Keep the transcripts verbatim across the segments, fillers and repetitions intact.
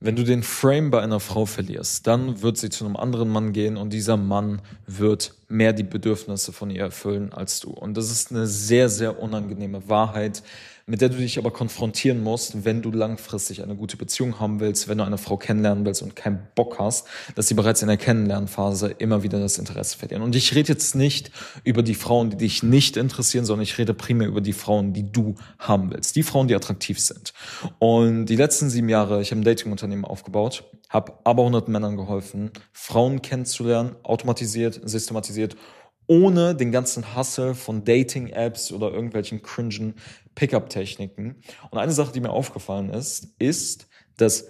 Wenn du den Frame bei einer Frau verlierst, dann wird sie zu einem anderen Mann gehen und dieser Mann wird mehr die Bedürfnisse von ihr erfüllen als du. Und das ist eine sehr, sehr unangenehme Wahrheit, mit der du dich aber konfrontieren musst, wenn du langfristig eine gute Beziehung haben willst, wenn du eine Frau kennenlernen willst und keinen Bock hast, dass sie bereits in der Kennenlernphase immer wieder das Interesse verlieren. Und ich rede jetzt nicht über die Frauen, die dich nicht interessieren, sondern ich rede primär über die Frauen, die du haben willst. Die Frauen, die attraktiv sind. Und die letzten sieben Jahre, ich habe ein Dating-Unternehmen aufgebaut, habe aber hunderten Männern geholfen, Frauen kennenzulernen, automatisiert, systematisiert, ohne den ganzen Hustle von Dating-Apps oder irgendwelchen cringen Pickup-Techniken. Und eine Sache, die mir aufgefallen ist, ist, dass,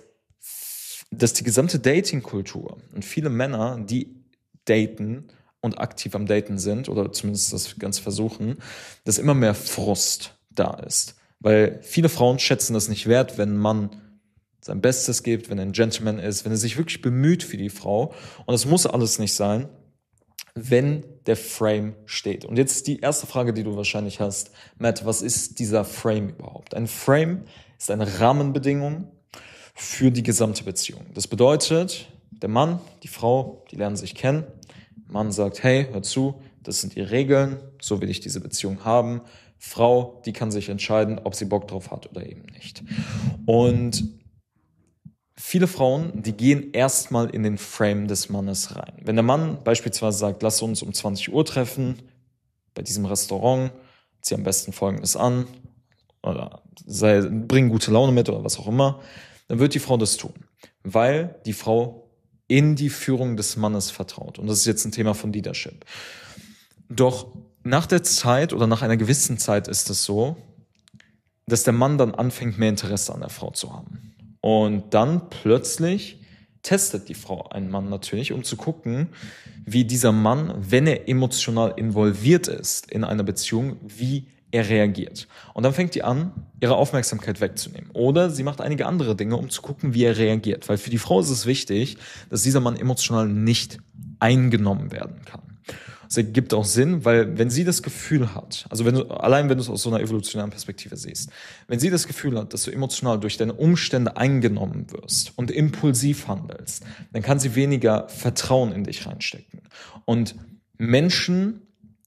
dass die gesamte Dating-Kultur und viele Männer, die daten und aktiv am Daten sind, oder zumindest das ganz versuchen, dass immer mehr Frust da ist. Weil viele Frauen schätzen das nicht wert, wenn man sein Bestes gibt, wenn er ein Gentleman ist, wenn er sich wirklich bemüht für die Frau. Und das muss alles nicht sein, wenn der Frame steht. Und jetzt die erste Frage, die du wahrscheinlich hast, Matt, was ist dieser Frame überhaupt? Ein Frame ist eine Rahmenbedingung für die gesamte Beziehung. Das bedeutet, der Mann, die Frau, die lernen sich kennen. Der Mann sagt, hey, hör zu, das sind die Regeln, so will ich diese Beziehung haben. Frau, die kann sich entscheiden, ob sie Bock drauf hat oder eben nicht. Und viele Frauen, die gehen erstmal in den Frame des Mannes rein. Wenn der Mann beispielsweise sagt, lass uns um zwanzig Uhr treffen, bei diesem Restaurant, zieh am besten Folgendes an, oder sei, bring gute Laune mit oder was auch immer, dann wird die Frau das tun, weil die Frau in die Führung des Mannes vertraut. Und das ist jetzt ein Thema von Leadership. Doch nach der Zeit oder nach einer gewissen Zeit ist es so, dass der Mann dann anfängt, mehr Interesse an der Frau zu haben. Und dann plötzlich testet die Frau einen Mann natürlich, um zu gucken, wie dieser Mann, wenn er emotional involviert ist in einer Beziehung, wie er reagiert. Und dann fängt die an, ihre Aufmerksamkeit wegzunehmen. Oder sie macht einige andere Dinge, um zu gucken, wie er reagiert. Weil für die Frau ist es wichtig, dass dieser Mann emotional nicht eingenommen werden kann. Das ergibt auch Sinn, weil wenn sie das Gefühl hat, also wenn du, allein wenn du es aus so einer evolutionären Perspektive siehst, wenn sie das Gefühl hat, dass du emotional durch deine Umstände eingenommen wirst und impulsiv handelst, dann kann sie weniger Vertrauen in dich reinstecken. Und Menschen,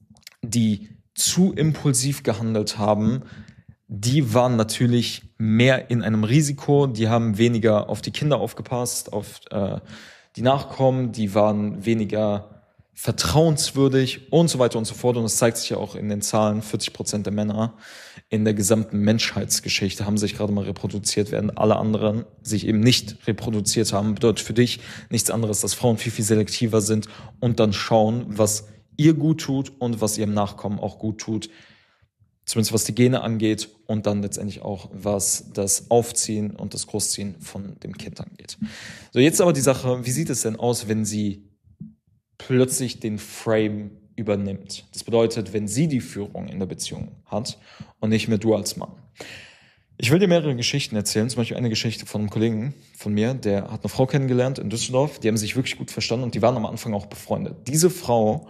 die zu impulsiv gehandelt haben, die waren natürlich mehr in einem Risiko, die haben weniger auf die Kinder aufgepasst, auf äh, die Nachkommen, die waren weniger vertrauenswürdig und so weiter und so fort. Und das zeigt sich ja auch in den Zahlen. vierzig Prozent der Männer in der gesamten Menschheitsgeschichte haben sich gerade mal reproduziert, während alle anderen sich eben nicht reproduziert haben. Bedeutet für dich nichts anderes, dass Frauen viel, viel selektiver sind und dann schauen, was ihr gut tut und was ihrem Nachkommen auch gut tut. Zumindest was die Gene angeht und dann letztendlich auch, was das Aufziehen und das Großziehen von dem Kind angeht. So, jetzt aber die Sache, wie sieht es denn aus, wenn sie plötzlich den Frame übernimmt? Das bedeutet, wenn sie die Führung in der Beziehung hat und nicht mehr du als Mann. Ich will dir mehrere Geschichten erzählen, zum Beispiel eine Geschichte von einem Kollegen von mir, der hat eine Frau kennengelernt in Düsseldorf, die haben sich wirklich gut verstanden und die waren am Anfang auch befreundet. Diese Frau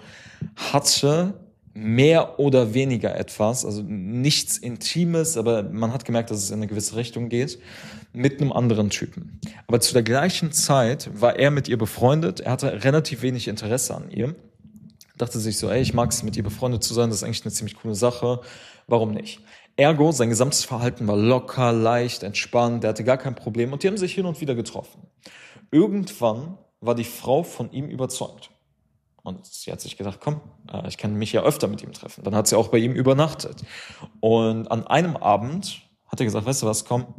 hatte mehr oder weniger etwas, also nichts Intimes, aber man hat gemerkt, dass es in eine gewisse Richtung geht, mit einem anderen Typen. Aber zu der gleichen Zeit war er mit ihr befreundet, er hatte relativ wenig Interesse an ihr, dachte sich so, ey, ich mag es, mit ihr befreundet zu sein, das ist eigentlich eine ziemlich coole Sache, warum nicht? Ergo, sein gesamtes Verhalten war locker, leicht, entspannt, der hatte gar kein Problem und die haben sich hin und wieder getroffen. Irgendwann war die Frau von ihm überzeugt. Und sie hat sich gedacht, komm, ich kann mich ja öfter mit ihm treffen. Dann hat sie auch bei ihm übernachtet. Und an einem Abend hat er gesagt, weißt du was, komm,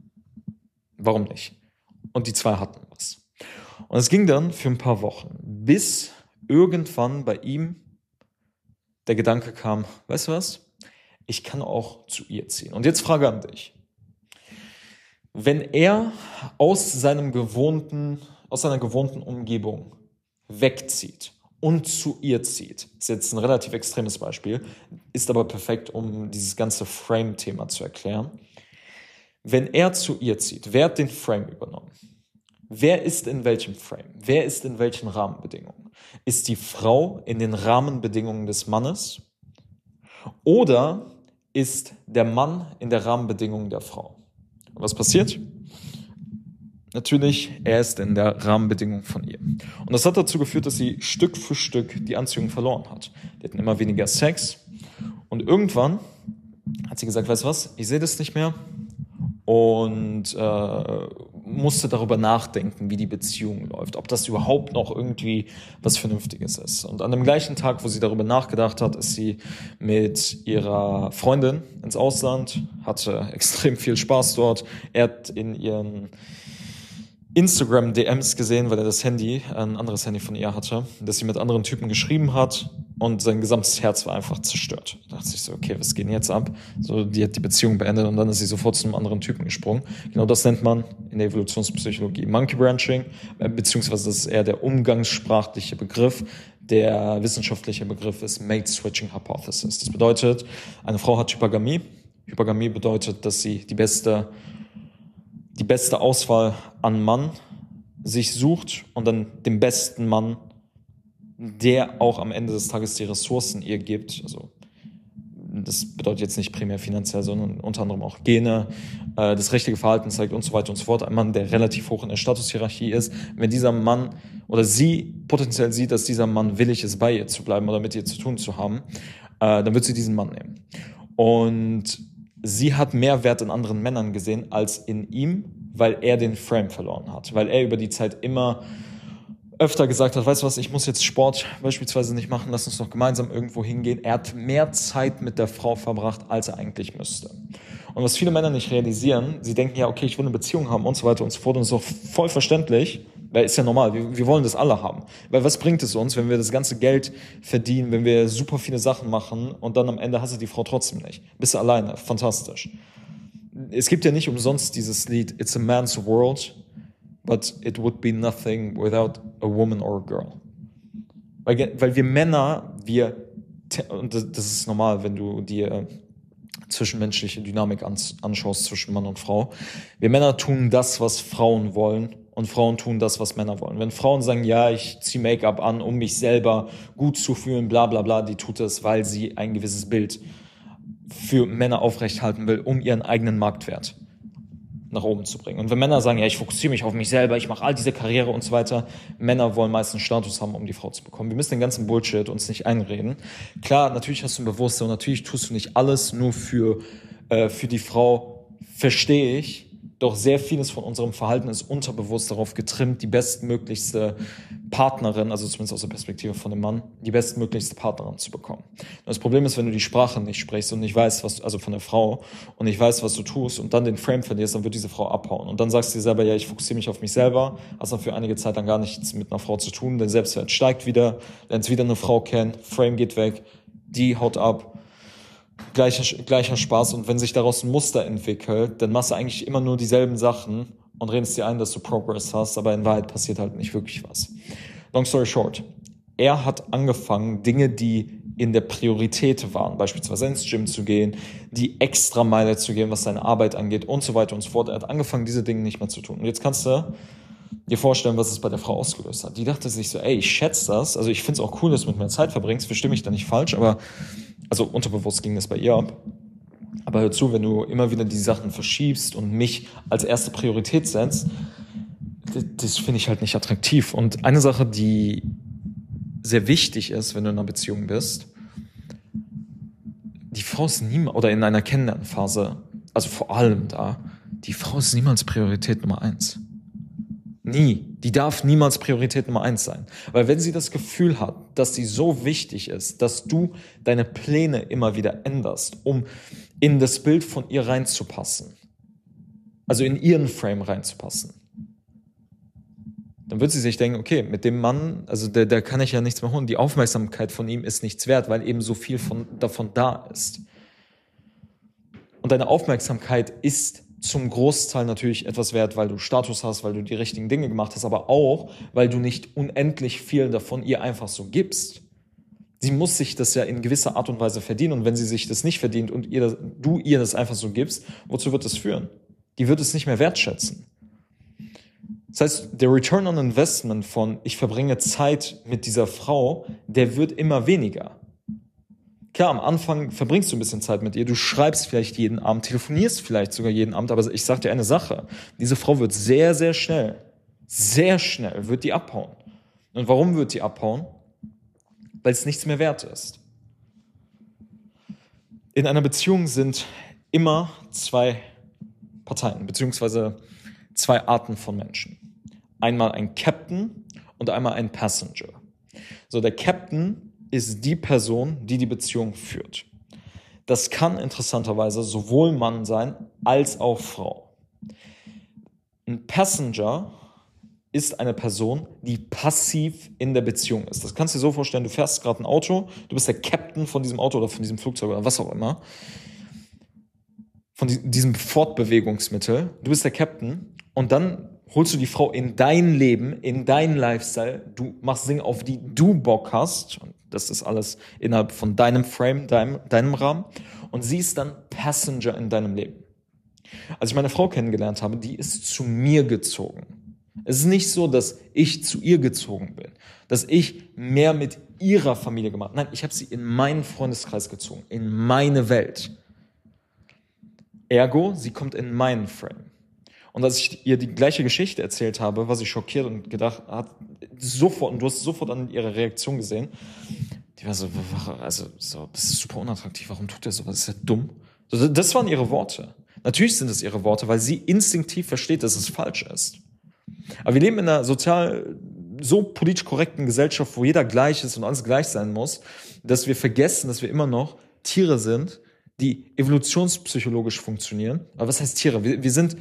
warum nicht? Und die zwei hatten was. Und es ging dann für ein paar Wochen, bis irgendwann bei ihm der Gedanke kam, weißt du was, ich kann auch zu ihr ziehen. Und jetzt Frage an dich. Wenn er aus seinem gewohnten, aus seiner gewohnten Umgebung wegzieht und zu ihr zieht, ist jetzt ein relativ extremes Beispiel, ist aber perfekt, um dieses ganze Frame-Thema zu erklären. Wenn er zu ihr zieht, wer hat den Frame übernommen? Wer ist in welchem Frame? Wer ist in welchen Rahmenbedingungen? Ist die Frau in den Rahmenbedingungen des Mannes? Oder ist der Mann in der Rahmenbedingung der Frau? Und was passiert? natürlich erst in der Rahmenbedingung von ihr. Und das hat dazu geführt, dass sie Stück für Stück die Anziehung verloren hat. Die hatten immer weniger Sex und irgendwann hat sie gesagt, weißt du was, ich sehe das nicht mehr und äh, musste darüber nachdenken, wie die Beziehung läuft, ob das überhaupt noch irgendwie was Vernünftiges ist. Und an dem gleichen Tag, wo sie darüber nachgedacht hat, ist sie mit ihrer Freundin ins Ausland, hatte extrem viel Spaß dort. Er hat in ihren Instagram-D Ms gesehen, weil er das Handy, ein anderes Handy von ihr hatte, dass sie mit anderen Typen geschrieben hat und sein gesamtes Herz war einfach zerstört. Da dachte ich so, okay, was geht denn jetzt ab? So, die hat die Beziehung beendet und dann ist sie sofort zu einem anderen Typen gesprungen. Genau das nennt man in der Evolutionspsychologie Monkey Branching, beziehungsweise das ist eher der umgangssprachliche Begriff. Der wissenschaftliche Begriff ist Mate Switching Hypothesis. Das bedeutet, eine Frau hat Hypergamie. Hypergamie bedeutet, dass sie die beste die beste Auswahl an Mann sich sucht und dann den besten Mann, der auch am Ende des Tages die Ressourcen ihr gibt. Also das bedeutet jetzt nicht primär finanziell, sondern unter anderem auch Gene, äh, das richtige Verhalten zeigt und so weiter und so fort. Ein Mann, der relativ hoch in der Statushierarchie ist. Wenn dieser Mann oder sie potenziell sieht, dass dieser Mann willig ist, bei ihr zu bleiben oder mit ihr zu tun zu haben, äh, dann wird sie diesen Mann nehmen. Und sie hat mehr Wert in anderen Männern gesehen als in ihm, weil er den Frame verloren hat. Weil er über die Zeit immer öfter gesagt hat, weißt du was, ich muss jetzt Sport beispielsweise nicht machen, lass uns doch gemeinsam irgendwo hingehen. Er hat mehr Zeit mit der Frau verbracht, als er eigentlich müsste. Und was viele Männer nicht realisieren, sie denken ja, okay, ich will eine Beziehung haben und so weiter und so fort. Und das ist auch voll verständlich, weil ist ja normal, wir, wir wollen das alle haben. Weil was bringt es uns, wenn wir das ganze Geld verdienen, wenn wir super viele Sachen machen und dann am Ende hast du die Frau trotzdem nicht. Bist du alleine, fantastisch. Es gibt ja nicht umsonst dieses Lied, It's a man's world, but it would be nothing without a woman or a girl. Weil, weil wir Männer, wir, und das ist normal, wenn du dir zwischenmenschliche Dynamik anschaust zwischen Mann und Frau. Wir Männer tun das, was Frauen wollen und Frauen tun das, was Männer wollen. Wenn Frauen sagen, ja, ich ziehe Make-up an, um mich selber gut zu fühlen, bla bla bla, die tut das, weil sie ein gewisses Bild für Männer aufrechthalten will, um ihren eigenen Marktwert nach oben zu bringen. Und wenn Männer sagen, ja, ich fokussiere mich auf mich selber, ich mache all diese Karriere und so weiter, Männer wollen meistens Status haben, um die Frau zu bekommen. Wir müssen den ganzen Bullshit uns nicht einreden. Klar, natürlich hast du ein Bewusstsein und natürlich tust du nicht alles nur für, äh, für die Frau, verstehe ich. Doch sehr vieles von unserem Verhalten ist unterbewusst darauf getrimmt, die bestmöglichste Partnerin, also zumindest aus der Perspektive von dem Mann, die bestmöglichste Partnerin zu bekommen. Und das Problem ist, wenn du die Sprache nicht sprichst und nicht weißt, was, also von der Frau, und nicht weißt, was du tust und dann den Frame verlierst, dann wird diese Frau abhauen. Und dann sagst du dir selber, ja, ich fokussiere mich auf mich selber, hast dann für einige Zeit dann gar nichts mit einer Frau zu tun, dein Selbstwert steigt wieder, lernst wieder eine Frau kennen, Frame geht weg, die haut ab. Gleicher, gleicher Spaß und wenn sich daraus ein Muster entwickelt, dann machst du eigentlich immer nur dieselben Sachen und redest dir ein, dass du Progress hast, aber in Wahrheit passiert halt nicht wirklich was. Long story short, er hat angefangen, Dinge, die in der Priorität waren, beispielsweise ins Gym zu gehen, die Extrameile zu gehen, was seine Arbeit angeht und so weiter und so fort. Er hat angefangen, diese Dinge nicht mehr zu tun. Und jetzt kannst du dir vorstellen, was es bei der Frau ausgelöst hat. Die dachte sich so, ey, ich schätze das, also ich finde es auch cool, dass du mit mir Zeit verbringst, verstehe mich da nicht falsch, aber also unterbewusst ging das bei ihr ab. Aber hör zu, wenn du immer wieder die Sachen verschiebst und mich als erste Priorität setzt, das, das finde ich halt nicht attraktiv. Und eine Sache, die sehr wichtig ist, wenn du in einer Beziehung bist, die Frau ist niemals, oder in einer Kennenlernphase, also vor allem da, die Frau ist niemals Priorität Nummer eins. Nie. Die darf niemals Priorität Nummer eins sein. Weil wenn sie das Gefühl hat, dass sie so wichtig ist, dass du deine Pläne immer wieder änderst, um in das Bild von ihr reinzupassen, also in ihren Frame reinzupassen, dann wird sie sich denken, okay, mit dem Mann, also der, der kann ich ja nichts mehr holen. Die Aufmerksamkeit von ihm ist nichts wert, weil eben so viel von, davon da ist. Und deine Aufmerksamkeit ist zum Großteil natürlich etwas wert, weil du Status hast, weil du die richtigen Dinge gemacht hast, aber auch, weil du nicht unendlich viel davon ihr einfach so gibst. Sie muss sich das ja in gewisser Art und Weise verdienen und wenn sie sich das nicht verdient und ihr das, du ihr das einfach so gibst, wozu wird das führen? Die wird es nicht mehr wertschätzen. Das heißt, der Return on Investment von ich verbringe Zeit mit dieser Frau, der wird immer weniger. Klar, am Anfang verbringst du ein bisschen Zeit mit ihr, du schreibst vielleicht jeden Abend, telefonierst vielleicht sogar jeden Abend, aber ich sag dir eine Sache, diese Frau wird sehr, sehr schnell, sehr schnell, wird die abhauen. Und warum wird die abhauen? Weil es nichts mehr wert ist. In einer Beziehung sind immer zwei Parteien, beziehungsweise zwei Arten von Menschen. Einmal ein Captain und einmal ein Passenger. So, der Captain ist die Person, die die Beziehung führt. Das kann interessanterweise sowohl Mann sein, als auch Frau. Ein Passenger ist eine Person, die passiv in der Beziehung ist. Das kannst du dir so vorstellen, du fährst gerade ein Auto, du bist der Captain von diesem Auto oder von diesem Flugzeug oder was auch immer, von diesem Fortbewegungsmittel, du bist der Captain und dann holst du die Frau in dein Leben, in deinen Lifestyle, du machst Dinge, auf die du Bock hast, und das ist alles innerhalb von deinem Frame, deinem, deinem Rahmen, und sie ist dann Passenger in deinem Leben. Als ich meine Frau kennengelernt habe, die ist zu mir gezogen. Es ist nicht so, dass ich zu ihr gezogen bin, dass ich mehr mit ihrer Familie gemacht habe. Nein, ich habe sie in meinen Freundeskreis gezogen, in meine Welt. Ergo, sie kommt in meinen Frame. Und als ich ihr die gleiche Geschichte erzählt habe, war sie schockiert und gedacht hat, sofort, und du hast sofort an ihrer Reaktion gesehen, die war so, also, so, das ist super unattraktiv, warum tut er sowas, ist ja dumm. Das waren ihre Worte. Natürlich sind es ihre Worte, weil sie instinktiv versteht, dass es falsch ist. Aber wir leben in einer sozial so politisch korrekten Gesellschaft, wo jeder gleich ist und alles gleich sein muss, dass wir vergessen, dass wir immer noch Tiere sind, die evolutionspsychologisch funktionieren. Aber was heißt Tiere? Wir, wir sind,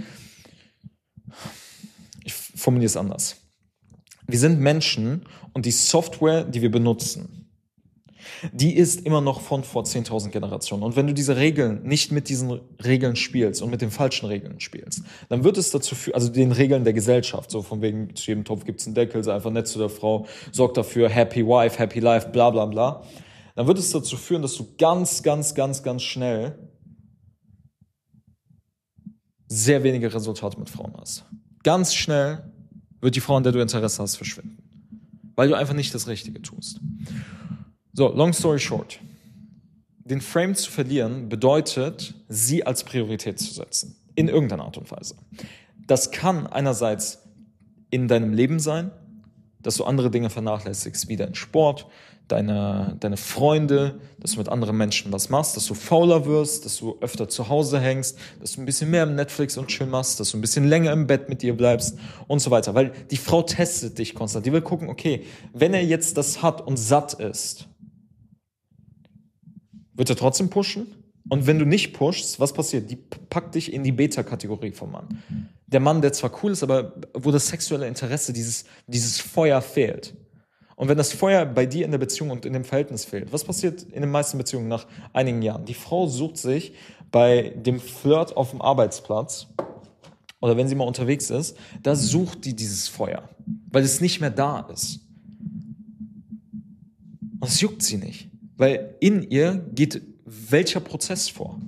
ich formuliere es anders. Wir sind Menschen und die Software, die wir benutzen, die ist immer noch von vor zehntausend Generationen. Und wenn du diese Regeln nicht mit diesen Regeln spielst und mit den falschen Regeln spielst, dann wird es dazu führen, also den Regeln der Gesellschaft, so von wegen, zu jedem Topf gibt es einen Deckel, sei einfach nett zu der Frau, sorg dafür, happy wife, happy life, bla bla bla, dann wird es dazu führen, dass du ganz, ganz, ganz, ganz schnell sehr wenige Resultate mit Frauen hast. Ganz schnell wird die Frau, an der du Interesse hast, verschwinden. Weil du einfach nicht das Richtige tust. So, long story short. Den Frame zu verlieren bedeutet, sie als Priorität zu setzen. In irgendeiner Art und Weise. Das kann einerseits in deinem Leben sein, dass du andere Dinge vernachlässigst, wie dein Sport, deine, deine Freunde, dass du mit anderen Menschen was machst, dass du fauler wirst, dass du öfter zu Hause hängst, dass du ein bisschen mehr im Netflix und Chill machst, dass du ein bisschen länger im Bett mit dir bleibst und so weiter. Weil die Frau testet dich konstant. Die will gucken, okay, wenn er jetzt das hat und satt ist, wird er trotzdem pushen? Und wenn du nicht pushst, was passiert? Die packt dich in die Beta-Kategorie vom Mann. Der Mann, der zwar cool ist, aber wo das sexuelle Interesse, dieses, dieses Feuer fehlt. Und wenn das Feuer bei dir in der Beziehung und in dem Verhältnis fehlt, was passiert in den meisten Beziehungen nach einigen Jahren? Die Frau sucht sich bei dem Flirt auf dem Arbeitsplatz oder wenn sie mal unterwegs ist, da sucht die dieses Feuer, weil es nicht mehr da ist. Und es juckt sie nicht. Weil in ihr geht welcher Prozess vor?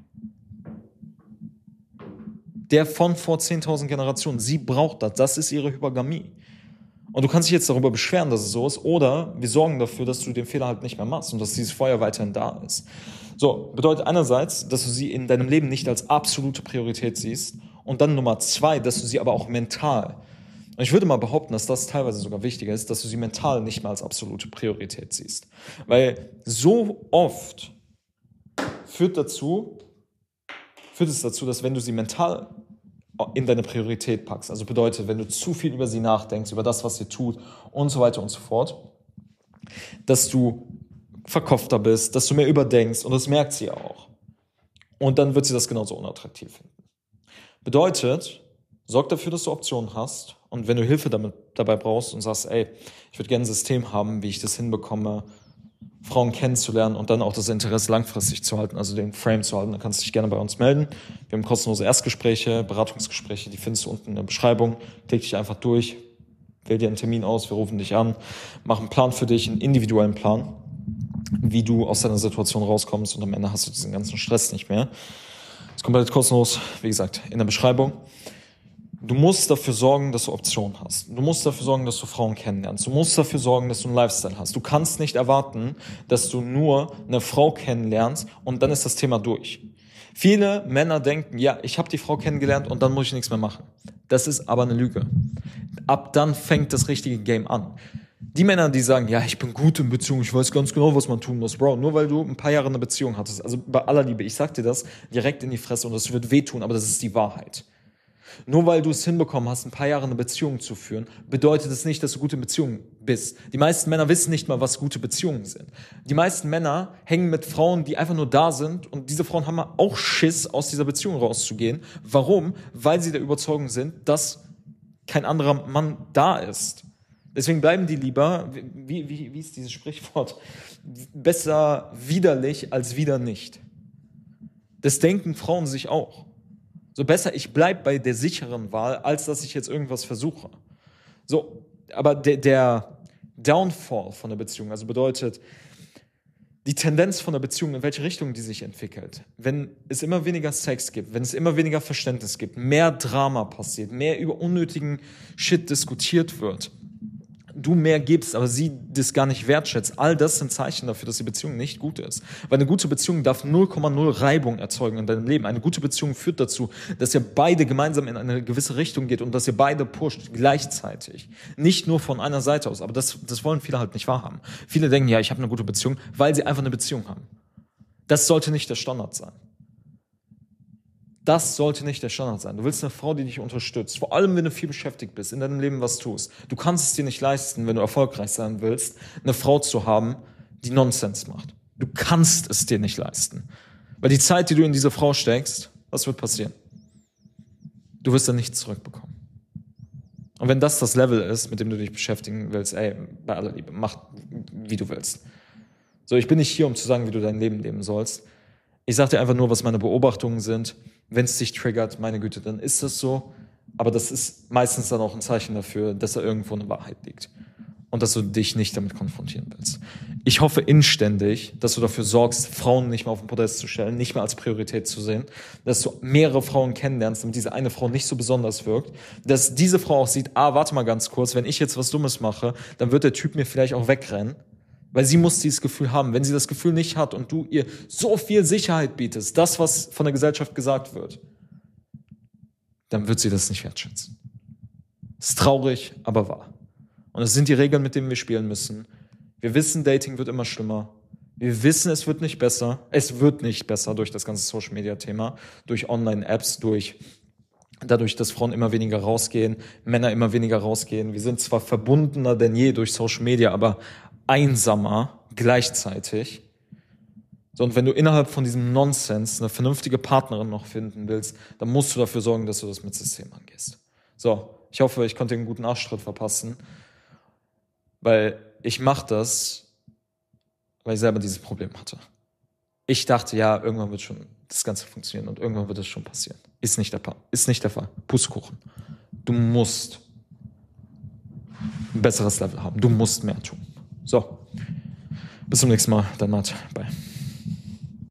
Der von vor zehntausend Generationen. Sie braucht das. Das ist ihre Hypergamie. Und du kannst dich jetzt darüber beschweren, dass es so ist, oder wir sorgen dafür, dass du den Fehler halt nicht mehr machst und dass dieses Feuer weiterhin da ist. So, bedeutet einerseits, dass du sie in deinem Leben nicht als absolute Priorität siehst und dann Nummer zwei, dass du sie aber auch mental, und ich würde mal behaupten, dass das teilweise sogar wichtiger ist, dass du sie mental nicht mehr als absolute Priorität siehst. Weil so oft führt dazu, führt es dazu, dass wenn du sie mental in deine Priorität packst, also bedeutet, wenn du zu viel über sie nachdenkst, über das, was sie tut und so weiter und so fort, dass du verkopfter bist, dass du mehr überdenkst und das merkt sie auch. Und dann wird sie das genauso unattraktiv finden. Bedeutet, sorg dafür, dass du Optionen hast. Und wenn du Hilfe damit, dabei brauchst und sagst, ey, ich würde gerne ein System haben, wie ich das hinbekomme, Frauen kennenzulernen und dann auch das Interesse langfristig zu halten, also den Frame zu halten, dann kannst du dich gerne bei uns melden. Wir haben kostenlose Erstgespräche, Beratungsgespräche, die findest du unten in der Beschreibung. Klick dich einfach durch, wähl dir einen Termin aus, wir rufen dich an, machen einen Plan für dich, einen individuellen Plan, wie du aus deiner Situation rauskommst und am Ende hast du diesen ganzen Stress nicht mehr. Das kommt komplett kostenlos, wie gesagt, in der Beschreibung. Du musst dafür sorgen, dass du Optionen hast. Du musst dafür sorgen, dass du Frauen kennenlernst. Du musst dafür sorgen, dass du einen Lifestyle hast. Du kannst nicht erwarten, dass du nur eine Frau kennenlernst und dann ist das Thema durch. Viele Männer denken, ja, ich habe die Frau kennengelernt und dann muss ich nichts mehr machen. Das ist aber eine Lüge. Ab dann fängt das richtige Game an. Die Männer, die sagen, ja, ich bin gut in Beziehung, ich weiß ganz genau, was man tun muss, Bro, nur weil du ein paar Jahre eine Beziehung hattest, also bei aller Liebe, ich sag dir das direkt in die Fresse und das wird wehtun, aber das ist die Wahrheit. Nur weil du es hinbekommen hast, ein paar Jahre eine Beziehung zu führen, bedeutet es nicht, dass du gute Beziehungen bist. Die meisten Männer wissen nicht mal, was gute Beziehungen sind. Die meisten Männer hängen mit Frauen, die einfach nur da sind und diese Frauen haben auch Schiss, aus dieser Beziehung rauszugehen. Warum? Weil sie der Überzeugung sind, dass kein anderer Mann da ist. Deswegen bleiben die lieber, wie, wie, wie ist dieses Sprichwort, besser widerlich als wieder nicht. Das denken Frauen sich auch. So besser, ich bleibe bei der sicheren Wahl, als dass ich jetzt irgendwas versuche. So, aber der, der Downfall von der Beziehung, also bedeutet, die Tendenz von der Beziehung, in welche Richtung die sich entwickelt, wenn es immer weniger Sex gibt, wenn es immer weniger Verständnis gibt, mehr Drama passiert, mehr über unnötigen Shit diskutiert wird, du mehr gibst, aber sie das gar nicht wertschätzt. All das sind Zeichen dafür, dass die Beziehung nicht gut ist. Weil eine gute Beziehung darf null Komma null Reibung erzeugen in deinem Leben. Eine gute Beziehung führt dazu, dass ihr beide gemeinsam in eine gewisse Richtung geht und dass ihr beide pusht gleichzeitig. Nicht nur von einer Seite aus, aber das, das wollen viele halt nicht wahrhaben. Viele denken, ja, ich habe eine gute Beziehung, weil sie einfach eine Beziehung haben. Das sollte nicht der Standard sein. Das sollte nicht der Standard sein. Du willst eine Frau, die dich unterstützt. Vor allem, wenn du viel beschäftigt bist, in deinem Leben was tust. Du kannst es dir nicht leisten, wenn du erfolgreich sein willst, eine Frau zu haben, die Nonsens macht. Du kannst es dir nicht leisten. Weil die Zeit, die du in diese Frau steckst, was wird passieren? Du wirst dann nichts zurückbekommen. Und wenn das das Level ist, mit dem du dich beschäftigen willst, ey, bei aller Liebe, mach, wie du willst. So, ich bin nicht hier, um zu sagen, wie du dein Leben leben sollst. Ich sage dir einfach nur, was meine Beobachtungen sind. Wenn es dich triggert, meine Güte, dann ist das so. Aber das ist meistens dann auch ein Zeichen dafür, dass da irgendwo eine Wahrheit liegt. Und dass du dich nicht damit konfrontieren willst. Ich hoffe inständig, dass du dafür sorgst, Frauen nicht mehr auf den Podest zu stellen, nicht mehr als Priorität zu sehen, dass du mehrere Frauen kennenlernst, damit diese eine Frau nicht so besonders wirkt, dass diese Frau auch sieht, ah, warte mal ganz kurz, wenn ich jetzt was Dummes mache, dann wird der Typ mir vielleicht auch wegrennen. Weil sie muss dieses Gefühl haben. Wenn sie das Gefühl nicht hat und du ihr so viel Sicherheit bietest, das, was von der Gesellschaft gesagt wird, dann wird sie das nicht wertschätzen. Ist traurig, aber wahr. Und es sind die Regeln, mit denen wir spielen müssen. Wir wissen, Dating wird immer schlimmer. Wir wissen, es wird nicht besser. Es wird nicht besser durch das ganze Social-Media-Thema, durch Online-Apps, durch dadurch, dass Frauen immer weniger rausgehen, Männer immer weniger rausgehen. Wir sind zwar verbundener denn je durch Social Media, aber einsamer gleichzeitig. So, und wenn du innerhalb von diesem Nonsens eine vernünftige Partnerin noch finden willst, dann musst du dafür sorgen, dass du das mit System angehst. So, ich hoffe, ich konnte dir einen guten Arschtritt verpassen, weil ich mache das, weil ich selber dieses Problem hatte. Ich dachte, ja, irgendwann wird schon das Ganze funktionieren und irgendwann wird es schon passieren. Ist nicht der Fall. Ist nicht der Fall. Pustekuchen. Du musst ein besseres Level haben. Du musst mehr tun. So, bis zum nächsten Mal, dein Matt. Bye.